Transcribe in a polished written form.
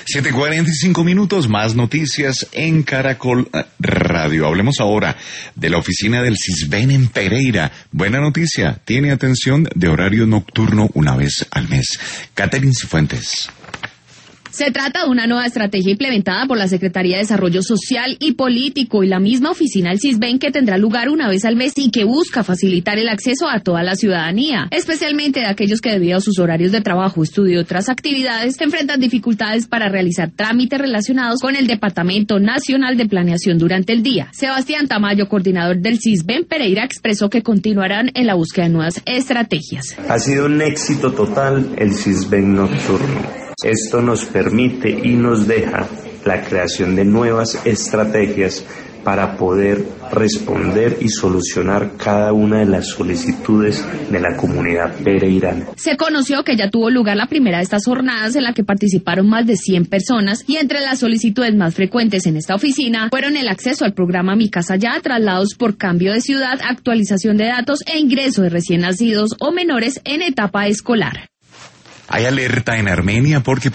7:45, más noticias en Caracol Radio. Hablemos ahora de la oficina del Sisbén en Pereira. Buena noticia, tiene atención de horario nocturno una vez al mes. Catherine Cifuentes. Se trata de una nueva estrategia implementada por la Secretaría de Desarrollo Social y Político y la misma oficina del Sisbén, que tendrá lugar una vez al mes y que busca facilitar el acceso a toda la ciudadanía, especialmente de aquellos que debido a sus horarios de trabajo, estudio y otras actividades enfrentan dificultades para realizar trámites relacionados con el Departamento Nacional de Planeación durante el día. Sebastián Tamayo, coordinador del Sisbén Pereira, expresó que continuarán en la búsqueda de nuevas estrategias. Ha sido un éxito total el Sisbén nocturno. Esto nos permite y nos deja la creación de nuevas estrategias para poder responder y solucionar cada una de las solicitudes de la comunidad pereirana. Se conoció que ya tuvo lugar la primera de estas jornadas, en la que participaron más de 100 personas, y entre las solicitudes más frecuentes en esta oficina fueron el acceso al programa Mi Casa Ya, traslados por cambio de ciudad, actualización de datos e ingreso de recién nacidos o menores en etapa escolar. Hay alerta en Armenia porque